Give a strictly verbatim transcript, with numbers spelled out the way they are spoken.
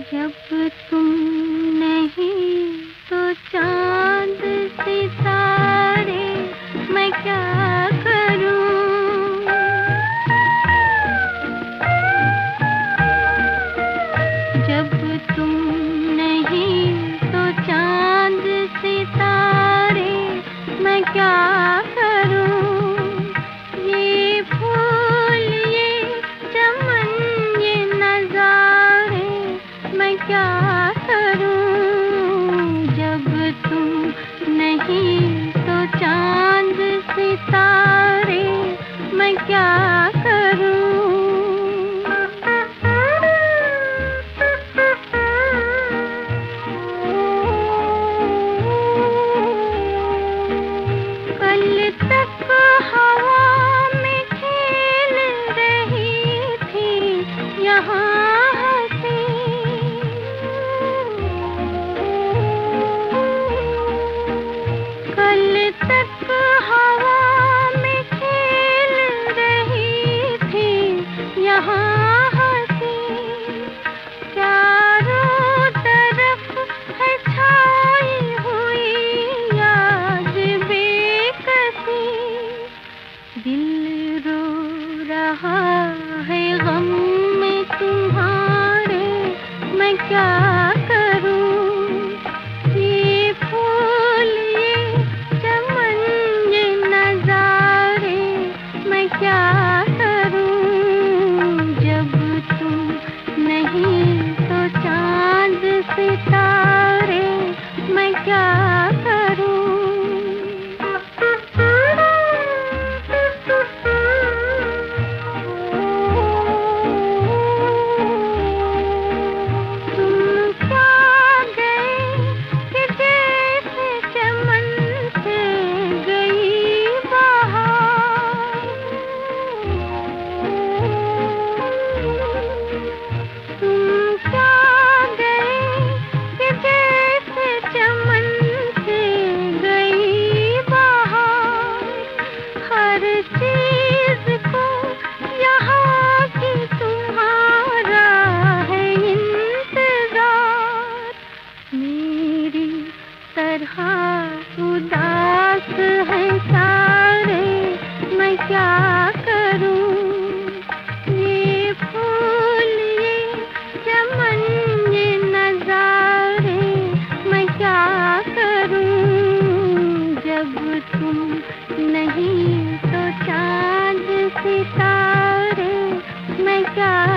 जब तुम नहीं तो चांद सितारे मैं क्या करूं। जब तुम नहीं तो चांद सितारे मैं क्या करूं। ये फूल ये चमन ये नजारे मैं क्या करूं। जब तुम नहीं तो चांद सितारे मैं क्या करूं। कल तक हवा में खेल रही थी यहाँ हंसी। कल तक हवा में खेल रही थी यहाँ हंसी। चारों तरफ है छाई हुई याद बेकसी। दिल रो रहा है गम में तुम्हारे मैं क्या करूं। ये फूल ये चमन ये नजारे मैं क्या करूं। जब तुम नहीं तो चांद सितारे मैं क्या करूं। तुम क्या गए कि जैसे चमन से गई बहार। तुम क्या गए कि जैसे चमन से गई बहार। हर चीज को यहाँ की तुम्हारा है इंतजार। मेरी तरह उदास है सारे मैं क्या करूं। ये फूल ये चमन ये नजारे मैं क्या करूं। जब तुम नहीं तो चांद सितारे मैं क्या